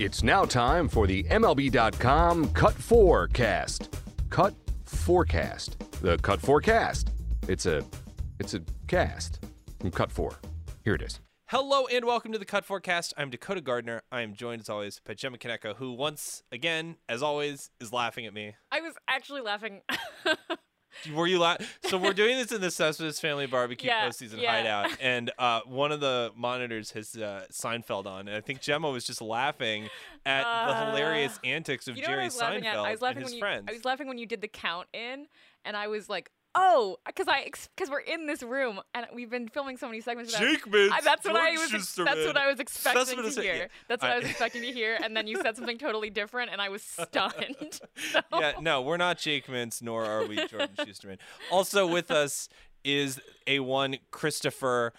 It's now time for the MLB.com Cut 4 cast. Cut Forecast. The Cut 4 cast. It's a cast from Cut 4. Here it is. Hello and welcome to the Cut Forecast. I'm Dakota Gardner. I am joined as always by Gemma Kaneko, who once again, as always, is laughing at me. I was actually laughing. Were you laughing? So we're doing this in the Cespedes Family Barbecue postseason hideout, and one of the monitors has Seinfeld on, and I think Gemma was just laughing at the hilarious antics of Jerry Seinfeld and his friends. I was laughing when you did the count in, and I was like, oh, because we're in this room and we've been filming so many segments. That's what I was expecting to hear. That's what I was expecting to hear, and then you said something totally different, and I was stunned. So. Yeah, no, we're not Jake Mintz, nor are we Jordan Schusterman. Also with us is A1 Christopher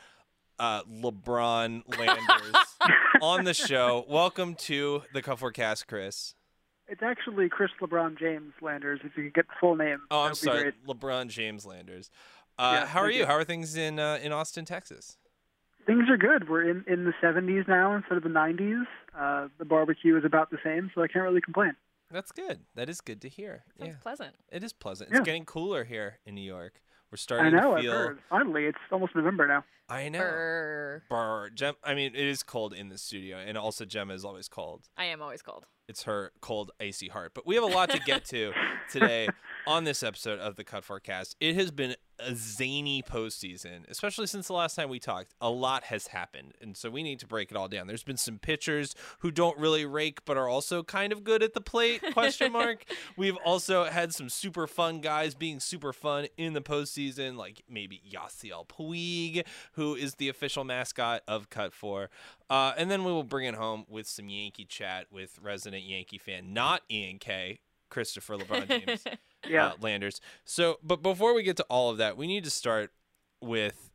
LeBron Landers on the show. Welcome to the Cut Forecast, Chris. It's actually Chris LeBron James Landers, if you could get the full name. Oh, I'm sorry, LeBron James Landers. How are you? How are things in Austin, Texas? Things are good. We're in the 70s now instead of the 90s. The barbecue is about the same, so I can't really complain. That's good. That is good to hear. Sounds pleasant. It is pleasant. It's getting cooler here in New York. We're starting to feel... I've heard. Finally, it's almost November now. I know. Brr. I mean, it is cold in the studio, and also Gemma is always cold. I am always cold. It's her cold, icy heart. But we have a lot to get to today on this episode of the Cut Forecast. It has been a zany postseason, especially since the last time we talked. A lot has happened, and so we need to break it all down. There's been some pitchers who don't really rake but are also kind of good at the plate, question mark. We've also had some super fun guys being super fun in the postseason, like maybe Yasiel Puig, who is the official mascot of Cut 4. And then we will bring it home with some Yankee chat with resident Yankee fan, not Ian K., Christopher LeBron James Landers. So, but before we get to all of that, we need to start with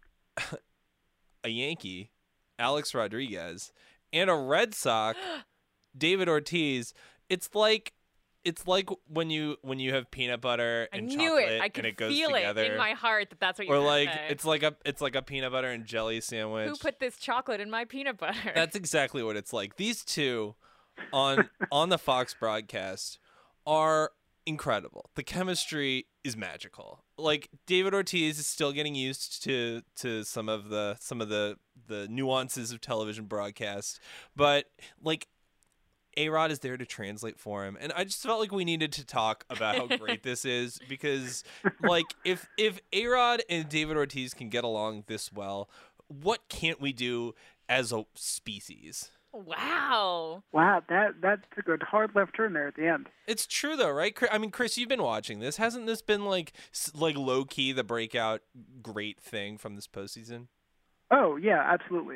a Yankee, Alex Rodriguez, and a Red Sox, David Ortiz. It's like when you have peanut butter and chocolate, I could and it goes feel together. It in my heart that's what you're saying. Or say. it's like a peanut butter and jelly sandwich. Who put this chocolate in my peanut butter? That's exactly what it's like. These two on the Fox broadcast are incredible. The chemistry is magical. Like, David Ortiz is still getting used to some of the nuances of television broadcast, but like, A-Rod is there to translate for him, and I just felt like we needed to talk about how great this is, because like, if A-Rod and David Ortiz can get along this well, what can't we do as a species? Wow, that's a good hard left turn there at the end. It's true though, right? I mean, Chris, you've been watching this. Hasn't this been like low key the breakout great thing from this postseason? Oh yeah, absolutely.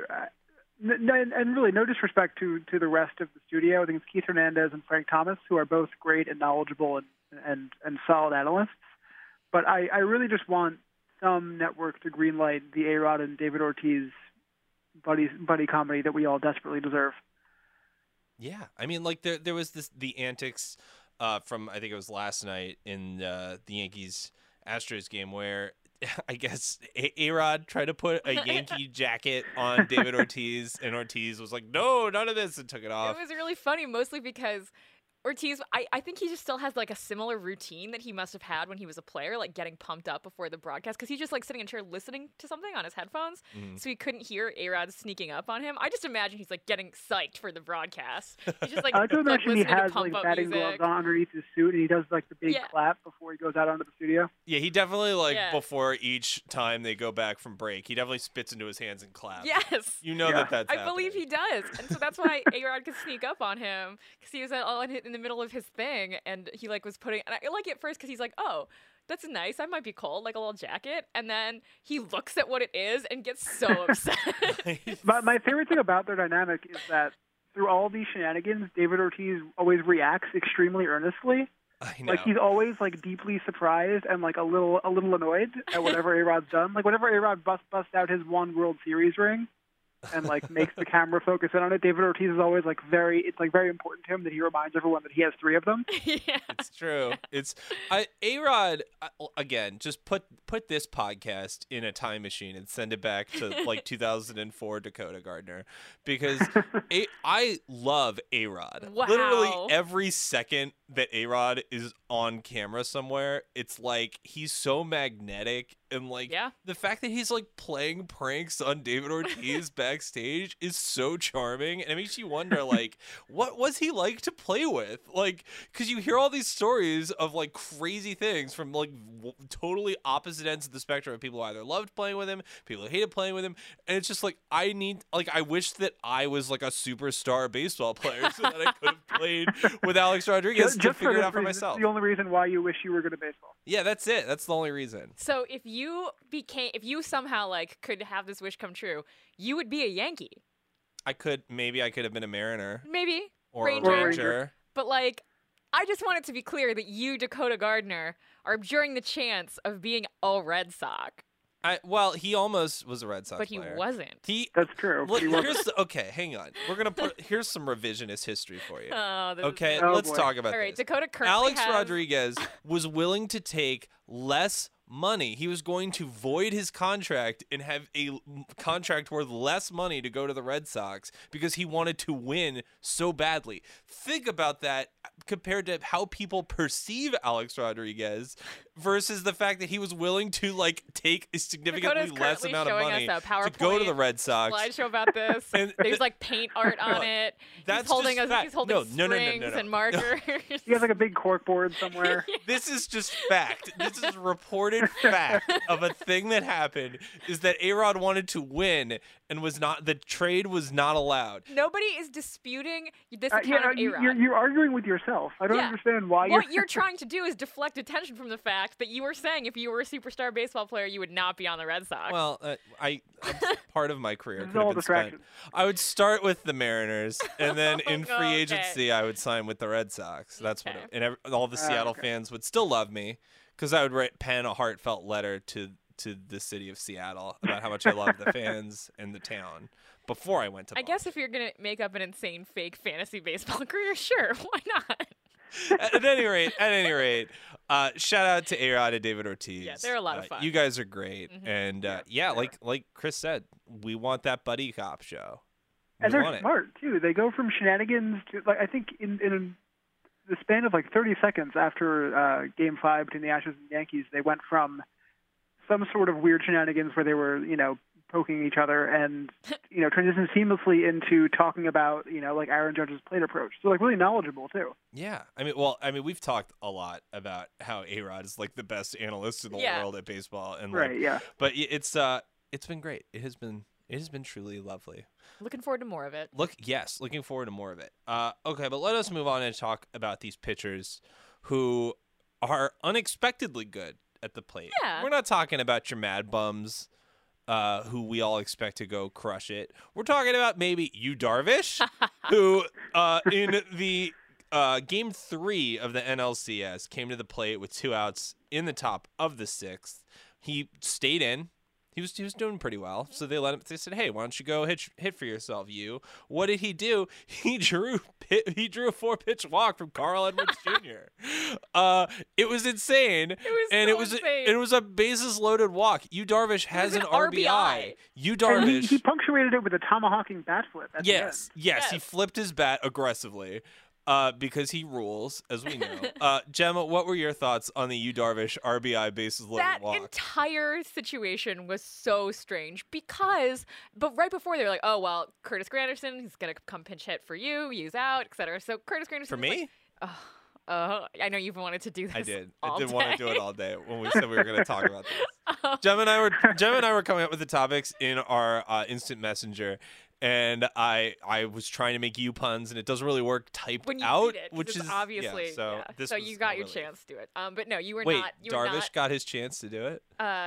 And really, no disrespect to the rest of the studio. I think it's Keith Hernandez and Frank Thomas, who are both great and knowledgeable and solid analysts. But I really just want some network to greenlight the A-Rod and David Ortiz buddy comedy that we all desperately deserve. Yeah, I mean, like there was the antics from, I think it was last night in the Yankees Astros game, where I guess A-Rod tried to put a Yankee jacket on David Ortiz, and Ortiz was like, no, none of this, and took it off. It was really funny, mostly because Ortiz, I think he just still has like a similar routine that he must have had when he was a player, like getting pumped up before the broadcast, because he's just like sitting in a chair listening to something on his headphones, so he couldn't hear A-Rod sneaking up on him. I just imagine he's like getting psyched for the broadcast. He's just like, I can imagine he has like batting gloves on underneath his suit, and he does like the big clap before he goes out onto the studio. Yeah, he definitely before each time they go back from break, he definitely spits into his hands and claps. Yes, you know that's I believe he does, and so that's why A-Rod could sneak up on him, because he was all in the middle of his thing, and he like was putting, and I like it first because he's like, oh, that's nice, I might be cold, like a little jacket, and then he looks at what it is and gets so upset. My favorite thing about their dynamic is that through all these shenanigans, David Ortiz always reacts extremely earnestly. I know. Like, he's always like deeply surprised and like a little annoyed at whatever A-Rod's done. Like, whenever A-Rod busts out his one World Series ring, and like makes the camera focus in on it. David Ortiz is always like very important to him that he reminds everyone that he has 3 of them. Yeah. It's true. It's A-Rod, again, just put this podcast in a time machine and send it back to like 2004 Dakota Gardner, because I love A-Rod. Wow. Literally every second that A-Rod is on camera somewhere, it's like he's so magnetic, and like the fact that he's like playing pranks on David Ortiz backstage is so charming, and it makes you wonder like what was he like to play with, like, because you hear all these stories of like crazy things from like totally opposite ends of the spectrum of people who either loved playing with him, people who hated playing with him, and it's just like I wish that I was like a superstar baseball player so that I could have played with Alex Rodriguez to figure it out for myself. The only reason why you wish you were good at baseball. Yeah, that's it. That's the only reason. So if you somehow like could have this wish come true, you would be a Yankee. Maybe I could have been a Mariner. Maybe. Or a Ranger. But like, I just want it to be clear that you, Dakota Gardner, are abjuring the chance of being a Red Sox. Well, he almost was a Red Sox but player. He wasn't. That's true. Okay, hang on. We're gonna here's some revisionist history for you. Okay, let's talk about All right, this. Dakota currently Alex Rodriguez was willing to take less money. He was going to void his contract and have a contract worth less money to go to the Red Sox because he wanted to win so badly. Think about that compared to how people perceive Alex Rodriguez versus the fact that he was willing to like take a significantly less amount of money to go to the Red Sox. Slideshow about this. And there's like paint art on it. That's he's holding fact. strings and markers. He has like a big corkboard somewhere. This is just fact. This is reported fact of a thing that happened is that A-Rod wanted to win and the trade was not allowed. Nobody is disputing this account of A-Rod. You're arguing with yourself. I don't understand why What you're trying to do is deflect attention from the fact that you were saying if you were a superstar baseball player, you would not be on the Red Sox. Well, part of my career could all have been spent. distraction. I would start with the Mariners, and then in free agency, I would sign with the Red Sox. That's what, and all the Seattle fans would still love me because I would pen a heartfelt letter to the city of Seattle about how much I love the fans and the town before I went to. I guess if you're gonna make up an insane fake fantasy baseball career, sure, why not? At any rate, shout out to A-Rod and David Ortiz. Yeah, they're a lot of fun. You guys are great, and like Chris said, we want that buddy cop show. And they're smart too. They go from shenanigans to like I think in the span of like 30 seconds after Game 5 between the Astros and the Yankees, they went from some sort of weird shenanigans where they were poking each other and transition seamlessly into talking about like Aaron Judge's plate approach. So like really knowledgeable too. Yeah, I mean we've talked a lot about how A-Rod is like the best analyst in the world at baseball, and but it's been great. It has been truly lovely. Looking forward to more of it. Looking forward to more of it. Okay, but let us move on and talk about these pitchers who are unexpectedly good at the plate. Yeah. We're not talking about your mad bums who we all expect to go crush it. We're talking about maybe Yu Darvish, who in the Game 3 of the NLCS came to the plate with 2 outs in the top of the 6th. He stayed in. He was doing pretty well, so they let him. They said, "Hey, why don't you go hit for yourself, you?" What did he do? He drew a 4-pitch walk from Carl Edwards Jr. It was insane. It was a bases loaded walk. Yu Darvish has an RBI. Yu Darvish. He punctuated it with a tomahawking bat flip. Yes, he flipped his bat aggressively. Because he rules, as we know. Gemma, what were your thoughts on the Yu Darvish RBI bases loaded walk? That entire situation was so strange but right before they were like, oh, well, Curtis Granderson, he's going to come pinch hit for you, Yu's out, etc. So Curtis Granderson. For me? Like, I know you've wanted to do this. I did. I did want to do it all day when we said we were going to talk about this. Gemma and I were coming up with the topics in our instant messenger. And I was trying to make puns, and it doesn't really work typed when you out, read it, which is obviously. So you got your chance to do it. But no, you were not. You Wait, Darvish got his chance to do it.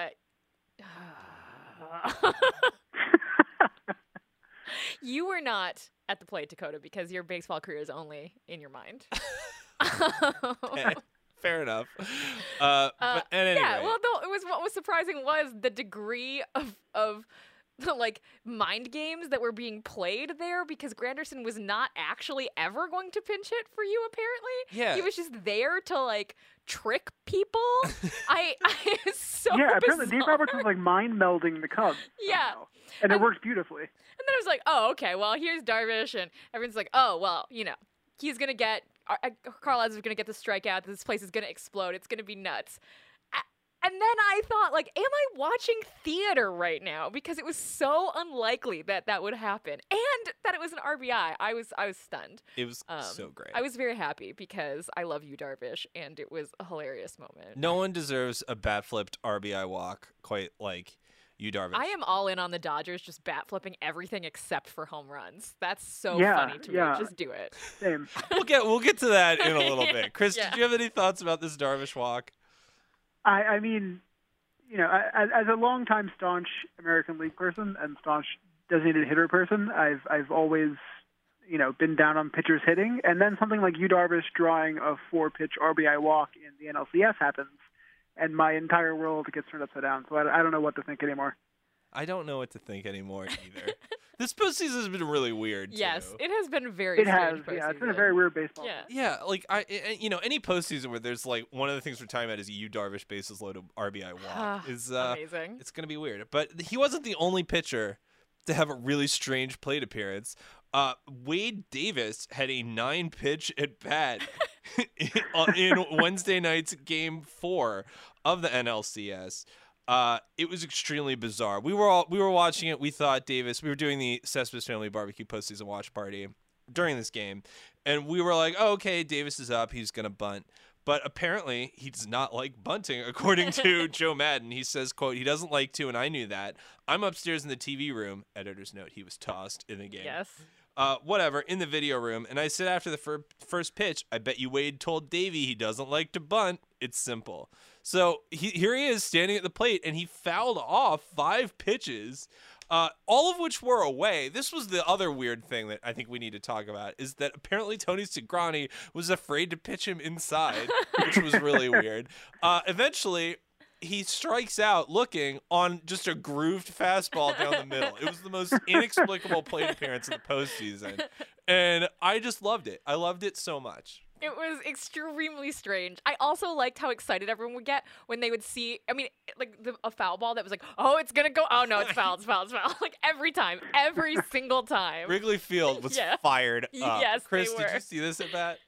You were not at the plate, Dakota, because your baseball career is only in your mind. Okay, fair enough. But at any rate. Well, what was surprising was the degree of like mind games that were being played there because Granderson was not actually ever going to pinch hit for you. Apparently, Yeah. he was just there to like trick people. I it's so Yeah, apparently Dave bizarre. Roberts was like mind melding the Cubs. Yeah. somehow. And it worked beautifully. And then I was like, oh, okay, well, here's Darvish. And everyone's like, oh, well, he's going to get, Carl Edwards is going to get the strikeout. This place is going to explode. It's going to be nuts. And then I thought, like, am I watching theater right now? Because it was so unlikely that that would happen. And that it was an RBI. I was stunned. It was so great. I was very happy because I love you, Darvish. And it was a hilarious moment. No one deserves a bat flipped RBI walk quite like you, Darvish. I am all in on the Dodgers just bat flipping everything except for home runs. That's so Yeah, funny to me. yeah. Just do it. Same. We'll get to that in a little Yeah, bit. Chris, yeah. did you have any thoughts about this Darvish walk? I mean, as a longtime staunch American League person and staunch designated hitter person, I've always, been down on pitchers hitting. And then something like Yu Darvish drawing a 4-pitch RBI walk in the NLCS happens, and my entire world gets turned upside down. So I don't know what to think anymore. I don't know what to think anymore either. This postseason has been really weird. Yes, too. it has been very It has, strange yeah. It's been a postseason. very weird baseball. Yeah. Yeah, like any postseason where there's like one of the things we're talking about is Yu Darvish bases loaded RBI walk is Amazing. it's gonna be weird. But he wasn't the only pitcher to have a really strange plate appearance. Wade Davis had a 9-pitch at bat in Wednesday night's Game 4 of the NLCS. It was extremely bizarre. We were watching it. We thought Davis. We were doing the Cespedes Family Barbecue postseason watch party during this game, and we were like, "Oh, okay, Davis is up. He's gonna bunt." But apparently, he does not like bunting, according to Joe Madden. He says, "quote He doesn't like to, and I knew that. I'm upstairs in the TV room." Editor's note: he was tossed in the game. Yes. Whatever, in the video room. And I said after the first pitch, I bet you Wade told Davey he doesn't like to bunt. It's simple. So here he is standing at the plate, and he fouled off 5 pitches, all of which were away. This was the other weird thing that I think we need to talk about, is that apparently Tony Cigrani was afraid to pitch him inside, which was really weird. Eventually, he strikes out looking on just a grooved fastball down the middle. It was the most inexplicable plate appearance of the postseason. And I just loved it. I loved it so much. It was extremely strange. I also liked how excited everyone would get when they would see, a foul ball that was like, oh, it's going to go. Oh, no, it's foul, it's foul, it's foul. Like every time, every single time. Wrigley Field was Yeah. fired up. Yes, Chris, they did were. you see this at bat?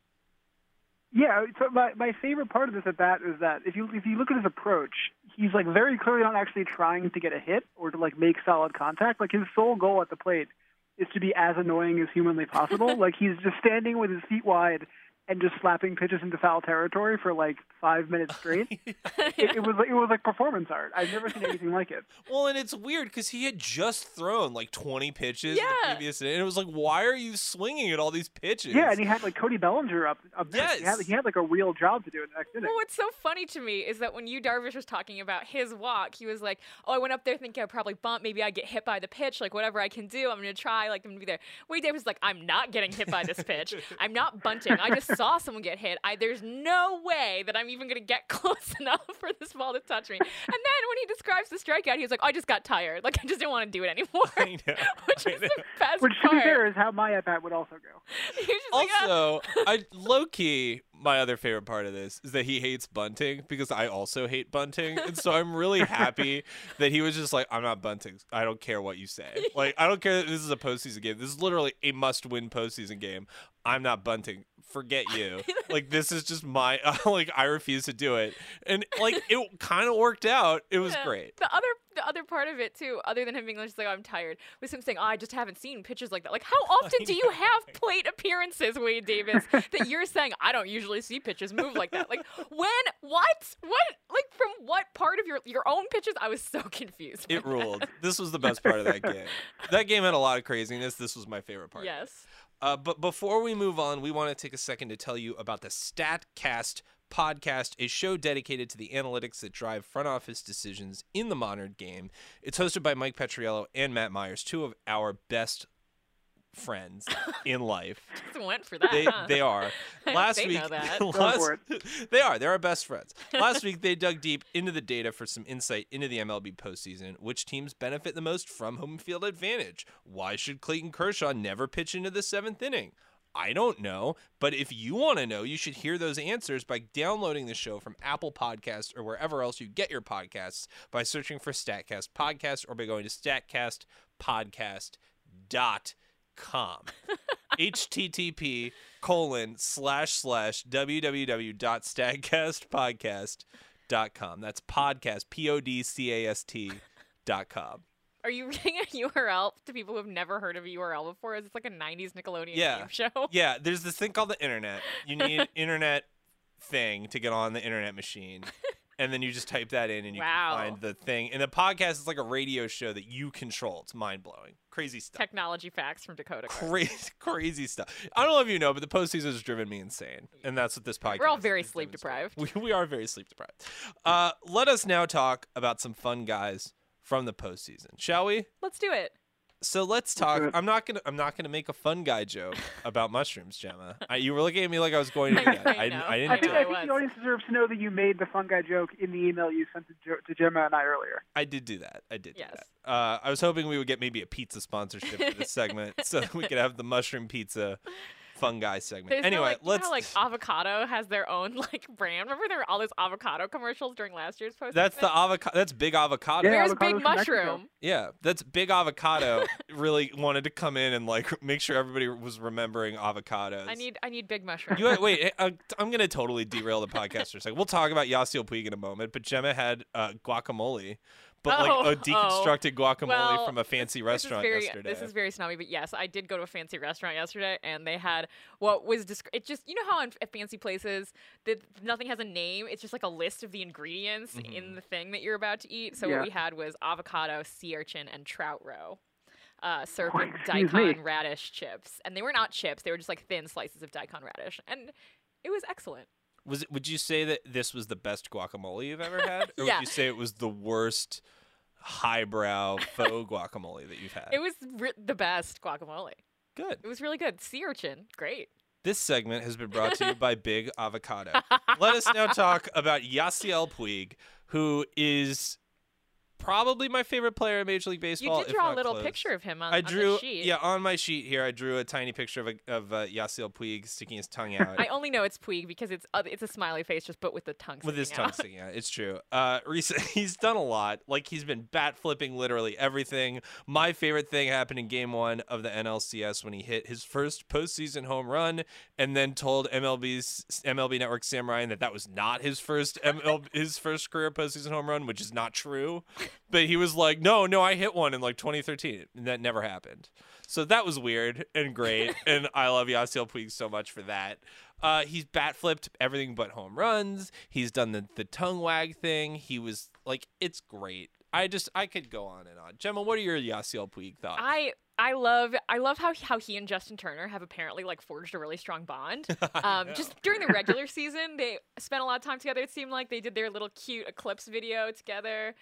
Yeah, so my favorite part of this at bat is that if you look at his approach, he's like very clearly not actually trying to get a hit or to like make solid contact. Like his sole goal at the plate is to be as annoying as humanly possible. Like he's just standing with his feet wide and just slapping pitches into foul territory for like 5 minutes straight. It was like performance art. I've never seen anything like it. Well, and it's weird because he had just thrown like 20 pitches in the Yeah. previous inning. And it was like, why are you swinging at all these pitches? Yeah, and he had like Cody Bellinger up Yes. next. He had like a real job to do in the next inning. Well, what's so funny to me is that when Yu Darvish was talking about his walk, he was like, oh, I went up there thinking I'd probably bump. Maybe I'd get hit by the pitch. Like, whatever I can do, I'm going to try. Like, I'm going to be there. Wade Davis was like, I'm not getting hit by this pitch. I'm not bunting. I just saw someone get hit. There's no way that I'm even going to get close enough for this ball to touch me. And then when he describes the strikeout, he was like, I just got tired. Like, I just didn't want to do it anymore. I know. Which I is know. the best Which, to be part. fair, is how my at-bat would also go. He was just like, "Ah." Also, I low-key, my other favorite part of this is that he hates bunting because I also hate bunting. And so I'm really happy that he was just like, I'm not bunting. I don't care what you say. Like, I don't care that this is a postseason game. This is literally a must-win postseason game. I'm not bunting. Forget you. Like, this is just my, I refuse to do it. And, like, it kind of worked out. It was Yeah. great. The other part of it too, other than him being just like, oh, I'm tired, was him saying, oh, I just haven't seen pitches like that. Like, how often do you have plate appearances, Wade Davis, that you're saying, I don't usually see pitches move like that? Like, when? What? Like, from what part of your own pitches? I was so confused. It ruled. This was the best part of that game. That game had a lot of craziness. This was my favorite part. Yes. But before we move on, we want to take a second to tell you about the StatCast podcast, a show dedicated to the analytics that drive front office decisions in the modern game. It's hosted by Mike Petriello and Matt Myers, two of our best friends in life. Just went for that. They are. Last They week, know that. they're our best friends. Last week, they dug deep into the data for some insight into the MLB postseason. Which teams benefit the most from home field advantage? Why should Clayton Kershaw never pitch into the 7th inning? I don't know, but if you want to know, you should hear those answers by downloading the show from Apple Podcasts or wherever else you get your podcasts by searching for StatCast Podcast or by going to statcastpodcast.com. http://www.statcastpodcast.com. That's podcast, podcast.com. Are you reading a URL to people who have never heard of a URL before? Is it like a 90s Nickelodeon game show? Yeah, there's this thing called the internet. You need internet thing to get on the internet machine. And then you just type that in and you can find the thing. And the podcast is like a radio show that you control. It's mind-blowing. Crazy stuff. Technology facts from Dakota. Crazy stuff. I don't know if you know, but the postseason has driven me insane. And that's what this podcast is. We're all very sleep deprived. We are very sleep deprived. Let us now talk about some fun guys from the postseason, shall we? Let's do it. So let's talk. I'm not gonna make a fun guy joke about mushrooms, Gemma. You were looking at me like I was going to do that. I didn't I do think it. the audience deserves to know that you made the fun guy joke in the email you sent to Gemma and I earlier. I did do that. I did Yes. do that. I was hoping we would get maybe a pizza sponsorship for this segment so that we could have the mushroom pizza fun guy segment. There's Anyway, you know how, like avocado has their own like brand. Remember there were all those avocado commercials during last year's post. That's the avocado. That's Big Avocado. Yeah. There's avocados Big from Mexico. Mushroom. Yeah, that's Big Avocado. Really wanted to come in and like make sure everybody was remembering avocados. I need Big Mushroom. Wait, I'm gonna totally derail the podcast for a second. We'll talk about Yasiel Puig in a moment, but Gemma had guacamole, but like a deconstructed guacamole Well, from a fancy restaurant yesterday. This is very snobby, but yes, I did go to a fancy restaurant yesterday, and they had what was it just you know how at fancy places that nothing has a name, it's just like a list of the ingredients in the thing that you're about to eat. So what we had was avocado, sea urchin, and trout roe. Served with daikon radish chips, and they were not chips; they were just like thin slices of daikon radish, and it was excellent. Would you say that this was the best guacamole you've ever had, or Yeah. would you say it was the worst highbrow faux guacamole that you've had? It was the best guacamole. Good. It was really good. Sea urchin, great. This segment has been brought to you by Big Avocado. Let us now talk about Yasiel Puig, who is probably my favorite player in Major League Baseball. You did if draw a not little close. picture of him on the sheet. Yeah, on my sheet here, I drew a tiny picture of Yasiel Puig sticking his tongue out. I only know it's Puig because it's a smiley face just but with the tongue With his sticking tongue out. sticking out. It's true. He's done a lot. Like, he's been bat flipping literally everything. My favorite thing happened in Game 1 of the NLCS when he hit his first postseason home run and then told MLB Network Sam Ryan that was not his first his first career postseason home run, which is not true. But he was like, no, I hit one in like 2013, and that never happened. So that was weird and great, and I love Yasiel Puig so much for that. He's bat flipped everything but home runs. He's done the tongue wag thing. He was like, it's great. I could go on and on. Gemma, what are your Yasiel Puig thoughts? I love how he and Justin Turner have apparently like forged a really strong bond. Just during the regular season, they spent a lot of time together. It seemed like they did their little cute eclipse video together.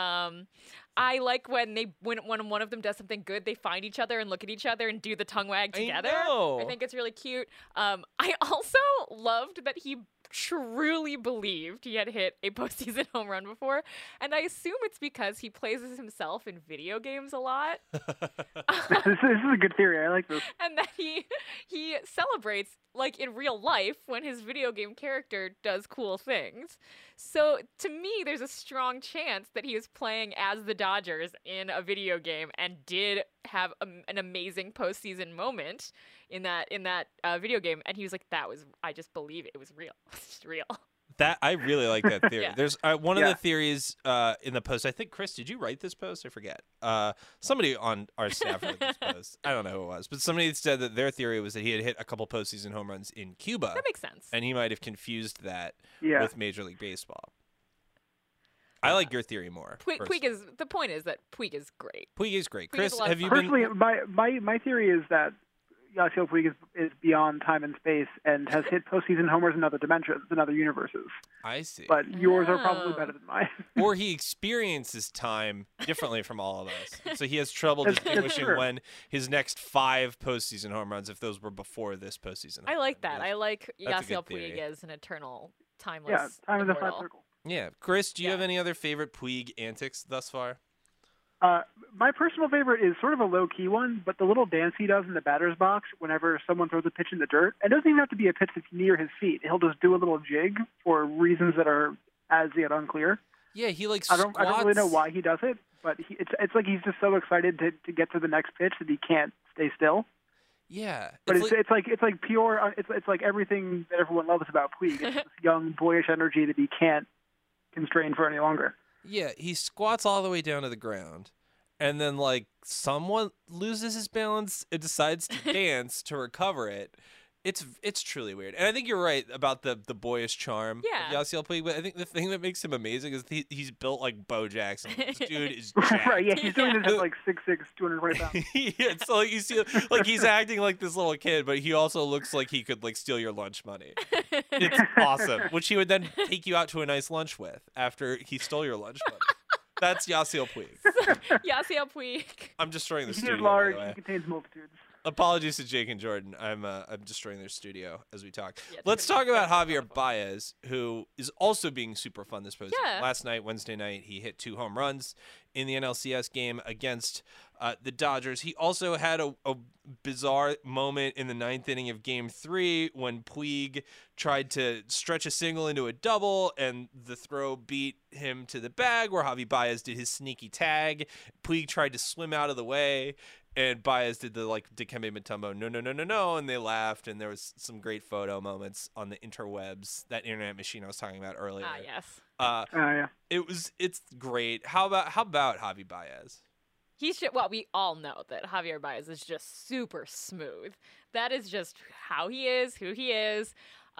I like when one of them does something good, they find each other and look at each other and do the tongue wag together. I think it's really cute. I also loved that he truly believed he had hit a postseason home run before, and I assume it's because he plays as himself in video games a lot. This is a good theory. I like this. And that he celebrates like in real life when his video game character does cool things. So to me, there's a strong chance that he was playing as the Dodgers in a video game and did have an amazing postseason moment in that video game. And he was like, I just believe it was real. It's just real. That I really like that theory. Yeah. There's one of the theories in the post. I think, Chris, did you write this post? I forget. Somebody on our staff wrote this post. I don't know who it was, but somebody said that their theory was that he had hit a couple postseason home runs in Cuba. That makes sense. And he might have confused that Yeah. with Major League Baseball. I like your theory more. The point is that Puig is great. Puig is great. Puig Chris, is a lot of have you fun. been? Personally, my theory is that Yasiel Puig is beyond time and space and has hit postseason homers in other dimensions, in other universes. I see. But yours are probably better than mine. Or he experiences time differently from all of us. So he has trouble That's distinguishing true. when his next 5 postseason home runs, if those were before this postseason. I home like run. that. I like That's a good Yasiel Puig theory. as an eternal, timeless. Yeah, time is a flat immortal. circle. Yeah. Chris, do you Yeah. have any other favorite Puig antics thus far? My personal favorite is sort of a low-key one, but the little dance he does in the batter's box whenever someone throws a pitch in the dirt. It doesn't even have to be a pitch that's near his feet. He'll just do a little jig for reasons that are as yet unclear. Yeah, he like I don't really know squats- why he does it, but it's like he's just so excited to get to the next pitch that he can't stay still. Yeah. But It's it's like pure. It's like everything that everyone loves about Puig. It's this young, boyish energy that he can't constrain for any longer. Yeah, he squats all the way down to the ground, and then like someone loses his balance and decides to dance to recover it. It's truly weird, and I think you're right about the boyish charm Yeah. of Yasiel Puig. But I think the thing that makes him amazing is he's built like Bo Jackson. This dude is jacked. Right? Yeah, he's doing this at like 6'6", 220 pounds. Yeah, so like you see, like he's acting like this little kid, but he also looks like he could like steal your lunch money. It's awesome, which he would then take you out to a nice lunch with after he stole your lunch money. That's Yasiel Puig. Yasiel Puig. I'm destroying the He studio. is by large. the way. He contains multitudes. Apologies to Jake and Jordan. I'm destroying their studio as we talk. Yeah, it's Let's gonna talk be about so Javier wonderful. Baez, who is also being super fun this postseason. Yeah. Last night, Wednesday night, he hit 2 home runs in the NLCS game against the Dodgers. He also had a bizarre moment in the 9th inning of Game 3 when Puig tried to stretch a single into a double, and the throw beat him to the bag where Javi Baez did his sneaky tag. Puig tried to swim out of the way, and Baez did the like Dikembe Mutombo, no, and they laughed, and there was some great photo moments on the interwebs, that internet machine I was talking about earlier. Ah, yes. Yeah. It's great. How about Javi Baez? Well, we all know that Javier Baez is just super smooth. That is just how he is, who he is.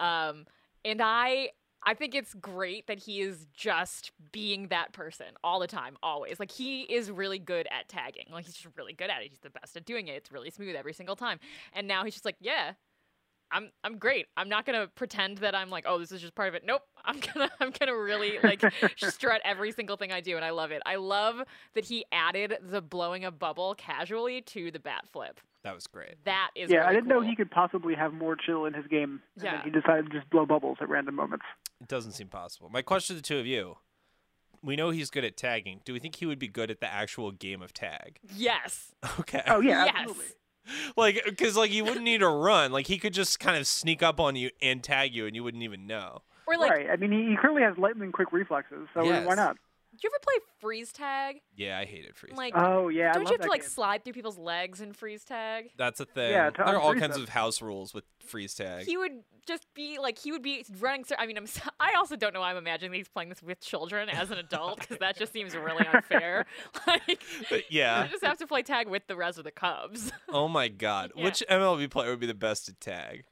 And I think it's great that he is just being that person all the time, always. Like, he is really good at tagging. Like, he's just really good at it. He's the best at doing it. It's really smooth every single time. And now he's just like, yeah, I'm great. I'm not gonna pretend that I'm like, oh, this is just part of it. Nope. I'm gonna really like strut every single thing I do, and I love it. I love that he added the blowing a bubble casually to the bat flip. That was great. That is Yeah, really I didn't know cool. he could possibly have more chill in his game. And Yeah. then he decided to just blow bubbles at random moments. It doesn't seem possible. My question to the two of you: we know he's good at tagging. Do we think he would be good at the actual game of tag? Yes. Okay. Oh yeah, Yes. absolutely. Like, because like you wouldn't need to run. Like he could just kind of sneak up on you and tag you, and you wouldn't even know. Or like, Right. I mean, he currently has lightning quick reflexes, so Yes. why not? do you ever play freeze tag? Yeah, I hate it. Freeze. Like, Oh yeah, I don't love you have that to like game. slide through people's legs in freeze tag? That's a thing. Yeah, There are all freeze kinds tag. of house rules with freeze tag. He would just be like, he would be running. I mean, I also don't know why I'm imagining he's playing this with children as an adult, because that just seems really unfair. Like, Yeah. you just have to play tag with the rest of the Cubs. Oh my God. Yeah. Which MLB player would be the best at tag?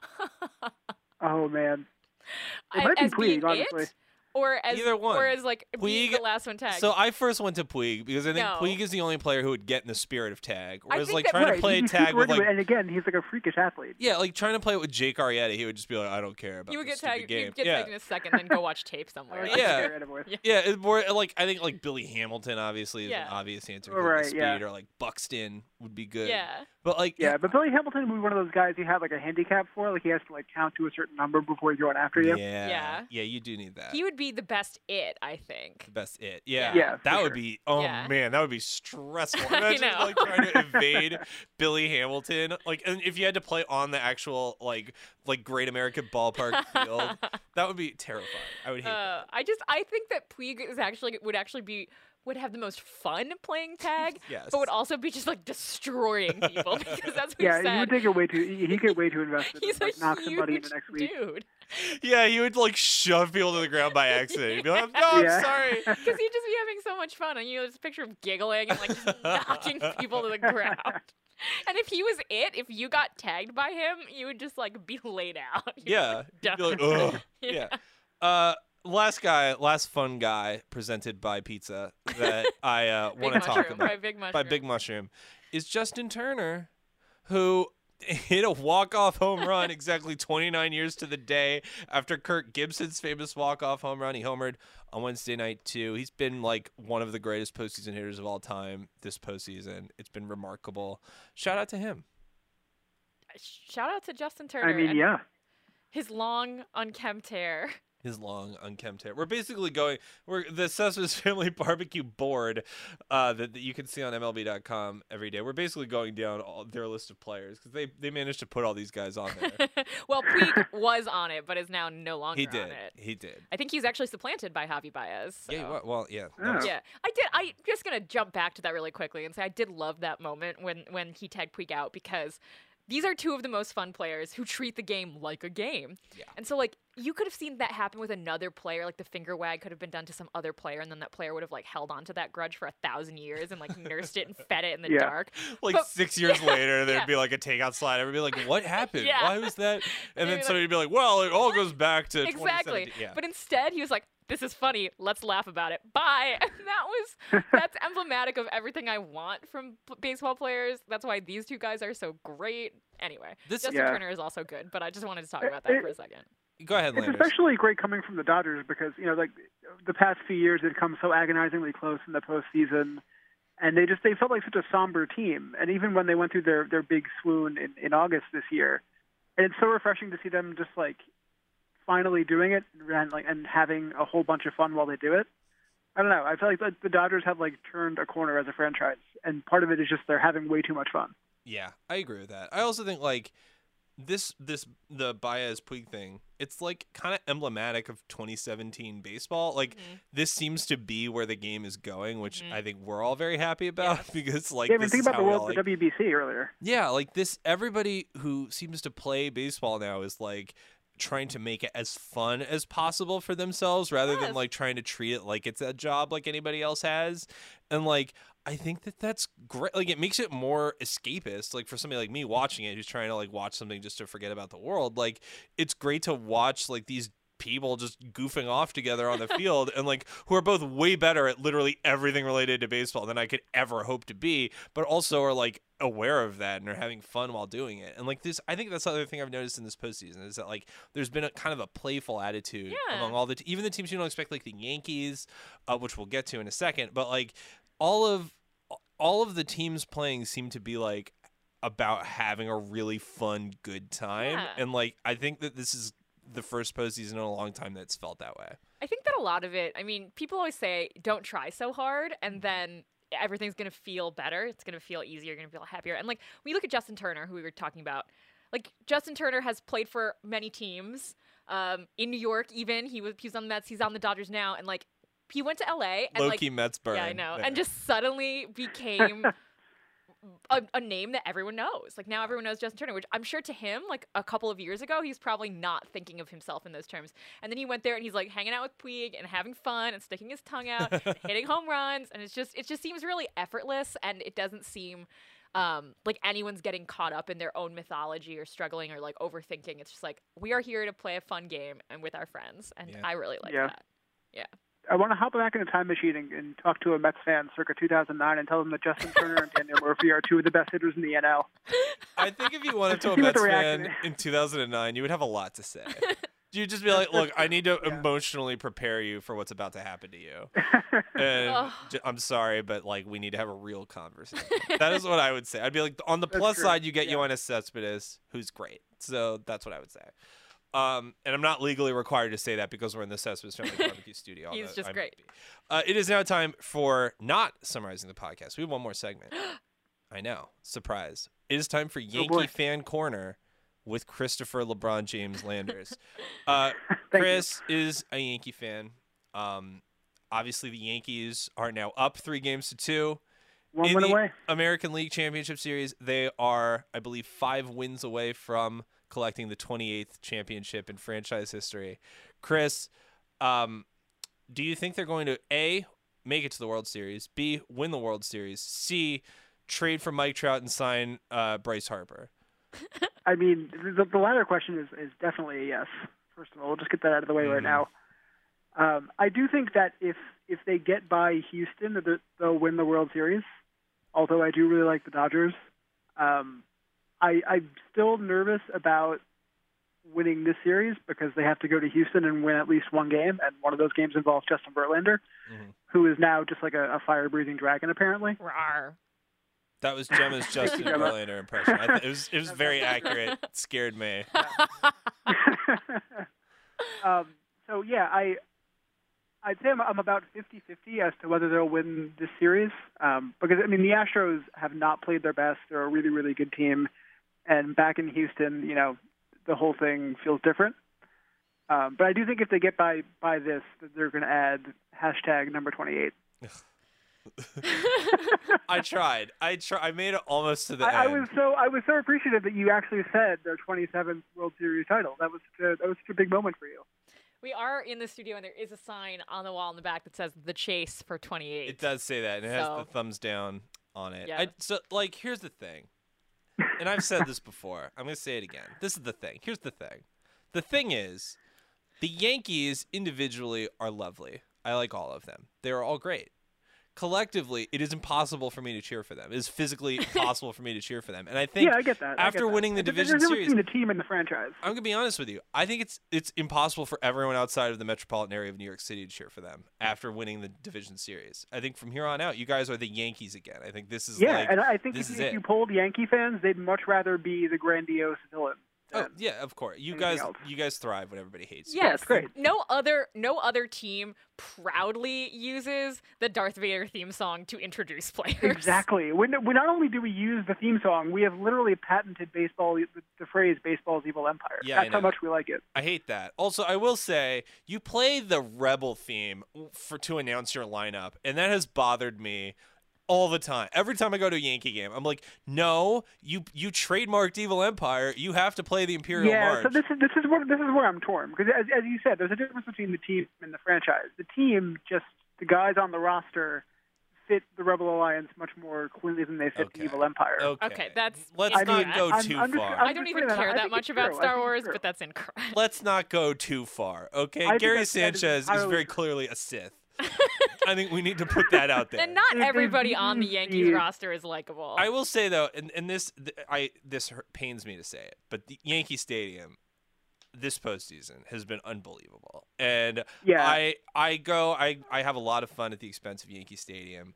Oh man, it might be As being Puig, honestly. it, or as Either one. or as like being Puig- the last one tagged. So I first went to Puig because I think No. Puig is the only player who would get in the spirit of tag. I Whereas think like that- trying Right, to play he's tag super with into like it, and again, he's like a freakish athlete. yeah, like trying to play it with Jake Arrieta, he would just be like, I don't care about you would this get stupid tagged. game. You'd get yeah. tagged in a second, then go watch tape somewhere. Like, Yeah. Yeah. Yeah, it's more like I think like Billy Hamilton obviously is Yeah. an obvious answer. Oh, because of right, speed, yeah. or like Buxton would be good. Yeah. But like Yeah, but Billy Hamilton would be one of those guys you have like a handicap for. Like he has to like count to a certain number before he's going after you. yeah, Yeah. yeah, you do need that. He would be the best it, I think. The best it. Yeah. Yeah, for that would sure. be oh Yeah. man, that would be stressful. I Imagine know. like trying to evade Billy Hamilton. Like and if you had to play on the actual like Great American Ballpark field, that would be terrifying. I would hate that. I think that Puig would have the most fun playing tag, Yes. but would also be just like destroying people because that's what Yeah, he he said. would take it way too. He get way too invested. He's and, like, a knock somebody huge into next week. dude. Yeah, he would like shove people to the ground by accident. He'd be like, no, I'm Yeah. sorry. Because he'd just be having so much fun, and you know, this picture of giggling and like just knocking people to the ground. And if he was if you got tagged by him, you would just like be laid out. You'd be Yeah. like, You'd be like, done. ugh. Yeah. Last fun guy presented by Pizza that I Big want to talk mushroom, about by Big Mushroom. by Big Mushroom is Justin Turner, who hit a walk-off home run exactly 29 years to the day after Kirk Gibson's famous walk-off home run. He homered on Wednesday night, too. He's been, like, one of the greatest postseason hitters of all time this postseason. It's been remarkable. Shout out to him. Shout out to Justin Turner. I mean, yeah. His long, unkempt hair. His long, unkempt hair. We're basically we're the Cespedes Family Barbecue board that you can see on MLB.com every day. We're basically going down their list of players because they managed to put all these guys on there. Well, Puig was on it, but is now no longer on it. He did. I think he's actually supplanted by Javi Baez. So. Yeah, well, yeah. Yeah, I'm just going to jump back to that really quickly and say I did love that moment when he tagged Puig out because these are two of the most fun players who treat the game like a game. Yeah. And so, like, you could have seen that happen with another player. Like, the finger wag could have been done to some other player, and then that player would have, like, held on to that grudge for 1,000 years and, like, nursed it and fed it in the dark. Like, but 6 years later, there'd be, like, a takeout slide. Everybody would be like, what happened? Why was that? And then somebody would be like, well, it all goes back to 2017. Yeah. But instead, he was like, this is funny. Let's laugh about it. Bye. And that's emblematic of everything I want from baseball players. That's why these two guys are so great. Anyway, Justin Turner is also good, but I just wanted to talk about that for a second. Go ahead, Landers. It's especially great coming from the Dodgers because, you know, like the past few years they've come so agonizingly close in the postseason, and they felt like such a somber team. And even when they went through their big swoon in August this year, and it's so refreshing to see them just like finally doing it and having a whole bunch of fun while they do it. I don't know. I feel like the Dodgers have like turned a corner as a franchise, and part of it is just they're having way too much fun. Yeah, I agree with that. I also think like the Baez Puig thing, it's like kind of emblematic of 2017 baseball. Like this seems to be where the game is going, which I think we're all very happy about because like think about the WBC earlier. Yeah, like this everybody who seems to play baseball now is like trying to make it as fun as possible for themselves rather than like trying to treat it like it's a job like anybody else has. And like I think that's great. Like it makes it more escapist. Like for somebody like me watching it who's trying to like watch something just to forget about the world, like it's great to watch like these people just goofing off together on the field and like who are both way better at literally everything related to baseball than I could ever hope to be, but also are like aware of that and are having fun while doing it. And like this, I think that's the other thing I've noticed in this postseason is that like there's been a kind of a playful attitude among all even the teams you don't expect, like the Yankees, which we'll get to in a second, but like all of the teams playing seem to be like about having a really fun, good time. And like I think that this is the first postseason in a long time that's felt that way. I think that a lot of it, I mean, people always say don't try so hard and then everything's going to feel better. It's going to feel easier. You're going to feel happier. And like when you look at Justin Turner, who we were talking about, like Justin Turner has played for many teams in New York. Even he was on the Mets. He's on the Dodgers now. And like he went to LA and low-key Mets burn. Yeah, I know. Yeah. And just suddenly became a name that everyone knows. Like now everyone knows Justin Turner, which I'm sure to him, like a couple of years ago, he's probably not thinking of himself in those terms. And then he went there and he's like hanging out with Puig and having fun and sticking his tongue out, and hitting home runs, and it just seems really effortless, and it doesn't seem like anyone's getting caught up in their own mythology or struggling or like overthinking. It's just like we are here to play a fun game and with our friends, and I really like that. Yeah. I want to hop back in a time machine and talk to a Mets fan circa 2009 and tell them that Justin Turner and Daniel Murphy are two of the best hitters in the NL. I think if you went up to a Mets fan in 2009, you would have a lot to say. You'd just be like, look, I need to emotionally prepare you for what's about to happen to you. And I'm sorry, but like we need to have a real conversation. That is what I would say. I'd be like, on the plus side, you get Yoenis Cespedes, who's great. So that's what I would say. And I'm not legally required to say that because we're in the Cespedes Family Barbecue studio. He's just great. It is now time for not summarizing the podcast. We have one more segment. I know. Surprise. It is time for Yankee Fan Corner with Christopher LeBron James Landers. Chris is a Yankee fan. Obviously, the Yankees are now up 3-2. One win away. American League Championship Series, they are, I believe, 5 wins away from collecting the 28th championship in franchise history. Chris, do you think they're going to A, make it to the World Series, B, win the World Series, C, trade for Mike Trout and sign Bryce Harper? I mean, the latter question is definitely a yes. First of all, we'll just get that out of the way right now. I do think that if they get by Houston, they'll win the World Series, although I do really like the Dodgers. I'm still nervous about winning this series because they have to go to Houston and win at least one game, and one of those games involves Justin Verlander, who is now just like a fire-breathing dragon, apparently. Rawr. That was Gemma's Justin Verlander impression. It was very accurate. It scared me. So yeah, I'd say I'm about 50-50 as to whether they'll win this series. Because I mean, the Astros have not played their best. They're a really, really good team, and back in Houston, the whole thing feels different. But I do think if they get by this, that they're going to add hashtag number 28. I tried. I made it almost to the I end. I was so appreciative that you actually said their 27th World Series title. That was such a big moment for you. We are in the studio, and there is a sign on the wall in the back that says "The Chase" for 28. It does say that, and it has the thumbs down on it. Yeah. So, here's the thing, and I've said this before. I'm going to say it again. This is the thing. Here's the thing. The thing is, the Yankees individually are lovely. I like all of them. They are all great. Collectively, it is impossible for me to cheer for them. It is physically impossible for me to cheer for them. And I think I get that. after winning the division series, between the team and the franchise. I'm gonna be honest with you. I think it's impossible for everyone outside of the metropolitan area of New York City to cheer for them after winning the division series. I think from here on out, you guys are the Yankees again. I think this is and I think if you polled Yankee fans, they'd much rather be the grandiose villain. Oh yeah, of course. You guys thrive when everybody hates you. Yes, it's great. No other team proudly uses the Darth Vader theme song to introduce players. Exactly. We not only do we use the theme song, we have literally patented the phrase "baseball's evil empire." Yeah, that's how much we like it. I hate that. Also, I will say you play the Rebel theme to announce your lineup, and that has bothered me all the time. Every time I go to a Yankee game, I'm like, no, you trademarked Evil Empire. You have to play the Imperial March. So this is where I'm torn, because as you said, there's a difference between the team and the franchise. The team, just the guys on the roster, fit the Rebel Alliance much more cleanly than they fit the Evil Empire. Okay, let's not go too far. I don't even care that much about Star Wars, but that's incorrect. Let's not go too far. Okay, Gary Sanchez is very clearly a Sith. I think we need to put that out there. And not everybody on the Yankees roster is likable. I will say though, and this pains me to say it, but the Yankee Stadium this postseason has been unbelievable. And I have a lot of fun at the expense of Yankee Stadium.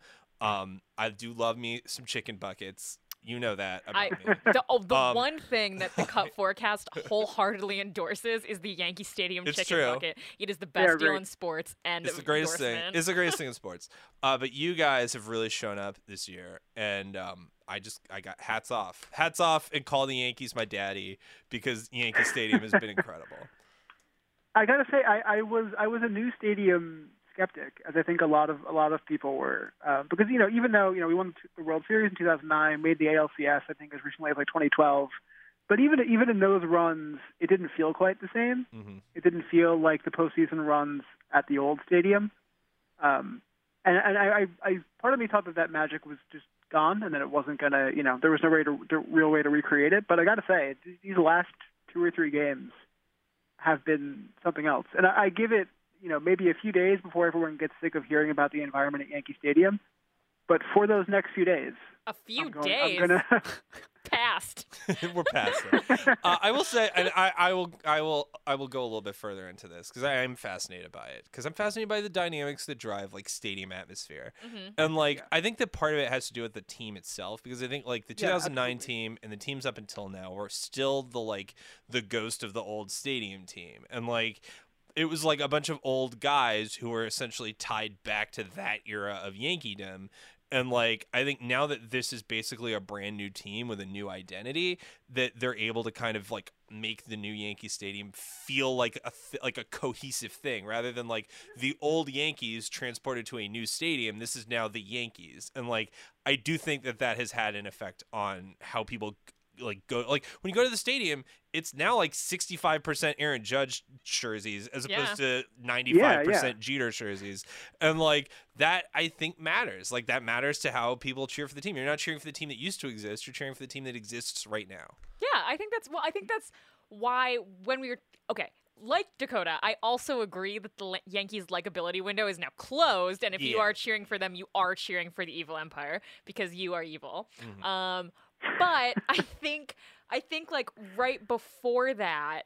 I do love me some chicken buckets. You know that about me. The one thing that the Cut Forecast wholeheartedly endorses is the Yankee Stadium chicken bucket. It is the best deal in sports, and it's the greatest thing. It's the greatest thing in sports. But you guys have really shown up this year, and I got hats off, and call the Yankees my daddy, because Yankee Stadium has been incredible. I gotta say, I was a new stadium skeptic, as I think a lot of people were, because even though we won the World Series in 2009, made the ALCS I think as recently as like 2012, but even in those runs, it didn't feel quite the same. Mm-hmm. It didn't feel like the postseason runs at the old stadium, and I part of me thought that magic was just gone, and that it wasn't gonna, there was no real way to recreate it. But I gotta say, these last 2 or 3 games have been something else, and I give it maybe a few days before everyone gets sick of hearing about the environment at Yankee Stadium. But for those next few days, days, I'm gonna past. We're past it. I will say, and I will go a little bit further into this, because I am fascinated by it. Because I'm fascinated by the dynamics that drive like stadium atmosphere, and I think that part of it has to do with the team itself. Because I think like the 2009 team and the teams up until now were still the ghost of the old stadium team, and it was like a bunch of old guys who were essentially tied back to that era of Yankeedom. And I think now that this is basically a brand new team with a new identity, that they're able to kind of make the new Yankee Stadium feel like a cohesive thing, rather than the old Yankees transported to a new stadium. This is now the Yankees. And I do think that has had an effect on how people go. When you go to the stadium, it's now 65% Aaron Judge jerseys as opposed to 95% Jeter jerseys, and that I think matters. That matters to how people cheer for the team. You're not cheering for the team that used to exist. You're cheering for the team that exists right now. Yeah, I think that's why when we were like Dakota, I also agree that the Yankees' likability window is now closed, and if you are cheering for them, you are cheering for the evil empire, because you are evil. Mm-hmm. But I think like right before that,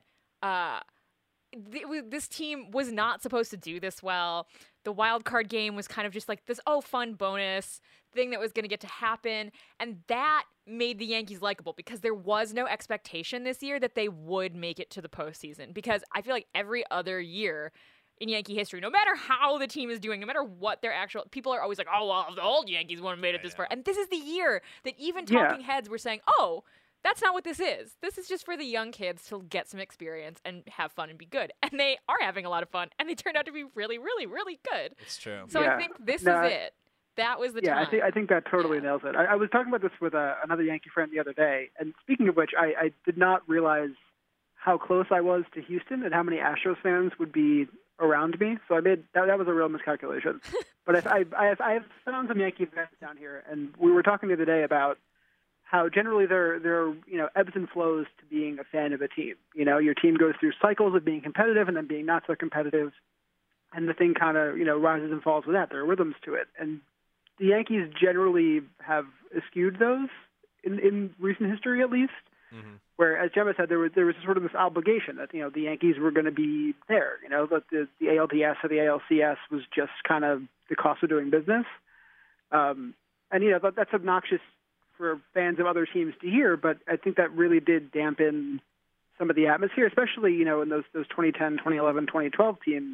this team was not supposed to do this well. The wild card game was kind of just like this fun bonus thing that was going to get to happen, and that made the Yankees likable because there was no expectation this year that they would make it to the postseason. Because I feel like every other year in Yankee history, no matter how the team is doing, no matter what their actual people are always like, oh well, the old Yankees wouldn't have made it this far, and this is the year that even talking heads were saying, oh, that's not what this is. This is just for the young kids to get some experience and have fun and be good. And they are having a lot of fun, and they turned out to be really, really, really good. It's true. So I think this is it. That was the time. Yeah, I think that totally nails it. I was talking about this with another Yankee friend the other day, and speaking of which, I did not realize how close I was to Houston and how many Astros fans would be around me. So I made that was a real miscalculation. But I have found some Yankee fans down here, and we were talking the other day about how generally there are ebbs and flows to being a fan of a team. Your team goes through cycles of being competitive and then being not so competitive, and the thing kind of rises and falls with that. There are rhythms to it, and the Yankees generally have eschewed those in recent history, at least. Mm-hmm. Where, as Gemma said, there was sort of this obligation that the Yankees were going to be there. That the ALDS or the ALCS was just kind of the cost of doing business, and that's obnoxious for fans of other teams to hear, but I think that really did dampen some of the atmosphere, especially, in those 2010, 2011, 2012 teams.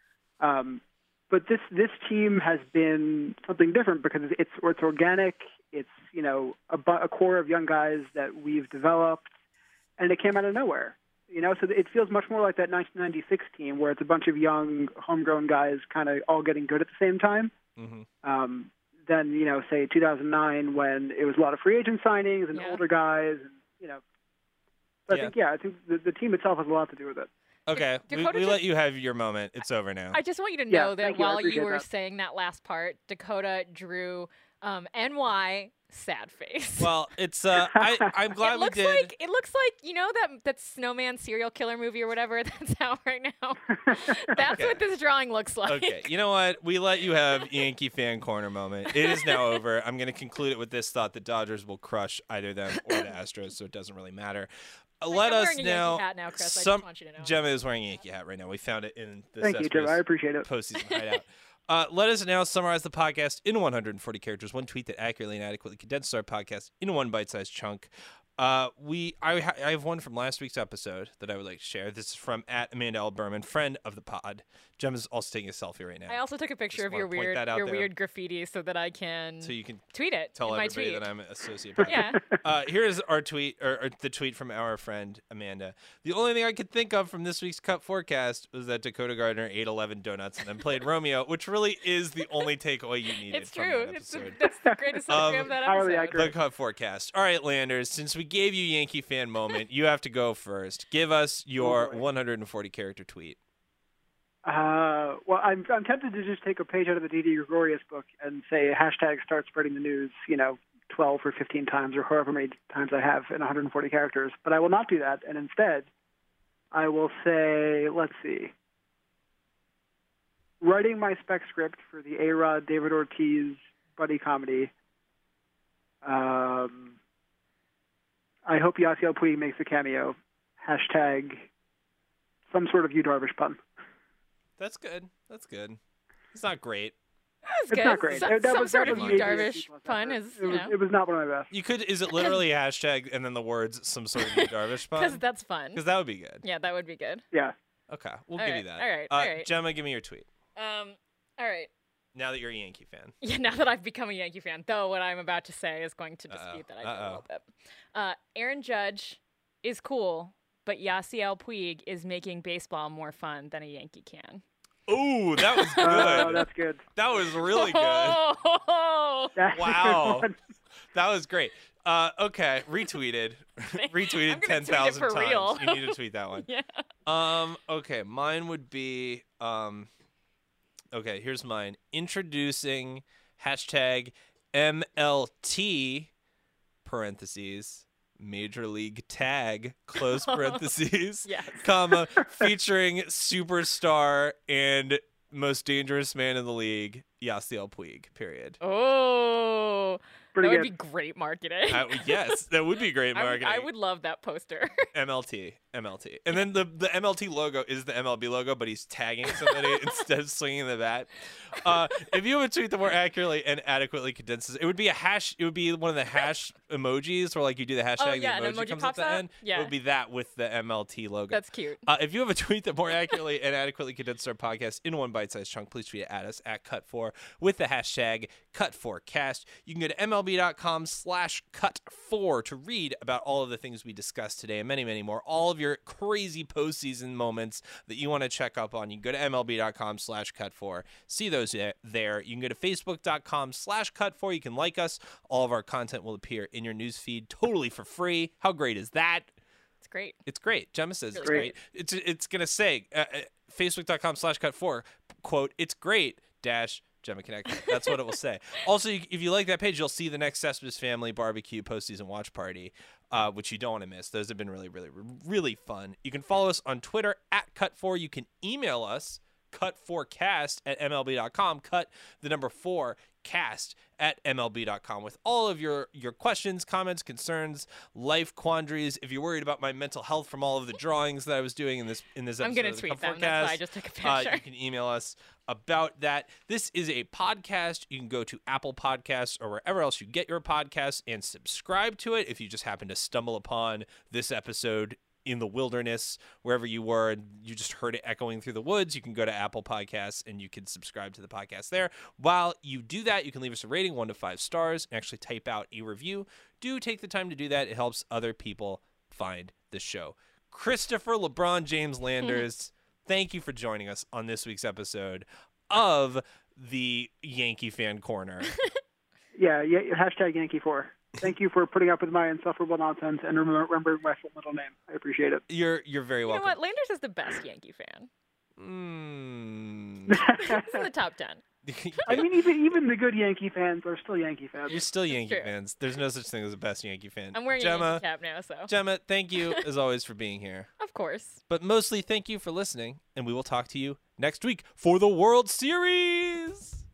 But this team has been something different because it's organic. It's, a core of young guys that we've developed, and it came out of nowhere. So it feels much more like that 1996 team where it's a bunch of young, homegrown guys kind of all getting good at the same time. Mm-hmm. Than, say 2009 when it was a lot of free agent signings and older guys. And, so I think the team itself has a lot to do with it. Okay, we let you have your moment. It's over now. I just want you to know that while you were that. saying that last part, Dakota drew NY sad face. Well, it's I'm glad we did. It looks like that snowman serial killer movie or whatever that's out right now. That's what this drawing looks like. Okay, you know what? We let you have Yankee fan corner moment. It is now over. I'm going to conclude it with this thought: the Dodgers will crush either them or the Astros, so it doesn't really matter. Let us know. Yankee hat now, Chris. I just want you to know. Gemma is wearing a Yankee hat right now. We found it in the Thank you, Gemma. I appreciate it. Postseason hideout. Let us now summarize the podcast in 140 characters, one tweet that accurately and adequately condenses our podcast in one bite-sized chunk. I have one from last week's episode that I would like to share. This is from @AmandaL. friend of the pod. Gemma's also taking a selfie right now. I also took a picture of your weird graffiti so that I can, tweet it. Tell in everybody my tweet. that I'm a sociopath. Yeah. Here is our tweet, or the tweet from our friend Amanda. The only thing I could think of from this week's Cut Forecast was that Dakota Gardner ate 11 donuts and then played Romeo, which really is the only takeaway you needed. It's from true. That episode. That's the greatest summary of that highly episode. accurate. The Cut Forecast. All right, Landers, since we gave you Yankee fan moment, you have to go first. Give us your 140 character tweet. Well, I'm tempted to just take a page out of the Didi Gregorius book and say #start spreading the news, 12 or 15 times or however many times I have in 140 characters. But I will not do that, and instead I will say, let's see, writing my spec script for the A-Rod David Ortiz buddy comedy. I hope Yasiel Puig makes a cameo. # some sort of Yu Darvish pun. That's good. That's good. It's not great. That's good. It's not great. Some sort of maybe Yu a Darvish pun is, It was not one of my best. You could. Is it literally hashtag and then the words some sort of Yu Darvish pun? because that's fun. Because that would be good. Yeah, that would be good. Yeah. Okay, we'll All give right, you that. all right. Gemma, give me your tweet. All right. Now that you're a Yankee fan. Yeah, now that I've become a Yankee fan, though what I'm about to say is going to dispute that idea a little bit. Aaron Judge is cool, but Yasiel Puig is making baseball more fun than a Yankee can. Ooh, that was good. Oh, that's good. That was really good. Oh, That's a good Wow. one. That was great. Okay, retweeted. Retweeted I'm gonna tweet it 10,000 for times. real. You need to tweet that one. yeah. Okay, mine would be okay, here's mine. Introducing #MLT parentheses Major League Tag close parentheses Yes. comma featuring superstar and most dangerous man in the league Yasiel Puig. Period. Oh, Pretty That would good. be great marketing. Yes, that would be great I marketing. would love that poster. MLT. And then the MLT logo is the MLB logo, but he's tagging somebody instead of swinging the bat. If you have a tweet that more accurately and adequately condenses, it would be one of the hash emojis where like you do the hashtag, yeah, the an emoji emoji comes pops at the up? end. Yeah. It would be that with the MLT logo. That's cute. If you have a tweet that more accurately and adequately condenses our podcast in one bite-sized chunk, please tweet it at us at Cut4 with the hashtag Cut4Cast. You can go to MLB.com/Cut4 to read about all of the things we discussed today and many, many more. All of your crazy postseason moments that you want to check up on. You can go to MLB.com/Cut4. See those there. You can go to Facebook.com/Cut4. You can like us. All of our content will appear in your newsfeed totally for free. How great is that? It's great. It's great. Gemma says it's Really great. It's going to say Facebook.com/Cut4, quote, it's great, dash, Gemma Connect. That's what it will say. Also, if you like that page, you'll see the next Cespedes Family Barbecue postseason watch party, which you don't want to miss. Those have been really, really, really fun. You can follow us on Twitter at Cut4. You can email us, cut4cast at MLB.com, cut the number 4 cast at MLB.com with all of your questions, comments, concerns, life quandaries. If you're worried about my mental health from all of the drawings that I was doing in this episode I'm gonna of the tweet Cut them. 4 That's why I Cast, just took a picture. you can email us about that. This is a podcast. You can go to Apple Podcasts or wherever else you get your podcasts and subscribe to it. If you just happen to stumble upon this episode in the wilderness, wherever you were, and you just heard it echoing through the woods, you can go to Apple Podcasts and you can subscribe to the podcast there. While you do that, you can leave us a rating, 1 to 5 stars, and actually type out a review. Do take the time to do that. It helps other people find the show. Christopher LeBron James Landers, thank you for joining us on this week's episode of the Yankee Fan Corner. Yeah, hashtag Yankee4. Thank you for putting up with my insufferable nonsense and remembering my full middle name. I appreciate it. You're very You know welcome. what? Landers is the best Yankee fan. He's in the top 10. I mean, even the good Yankee fans are still Yankee fans. You're still Yankee true. fans. There's no such thing as a best Yankee fan. I'm wearing a Gemma, Yankee cap now, so Gemma, thank you as always for being here. of course. But mostly thank you for listening, and we will talk to you next week for the World Series.